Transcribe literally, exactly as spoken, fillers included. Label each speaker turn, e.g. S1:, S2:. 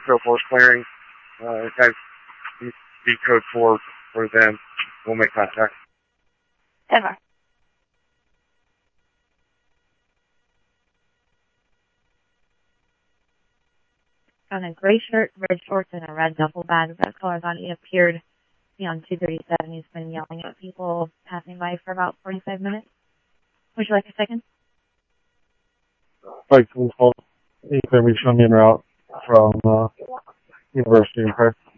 S1: crypto force clearing. Uh, guys, be code four for them. We'll make contact.
S2: Ever. On a gray shirt, red shorts, and a red duffel bag of that color on. He appeared on two thirty-seven. He's been yelling at people passing by for about forty-five minutes. Would you like a second?
S3: Like, information on the route from uh, University, okay?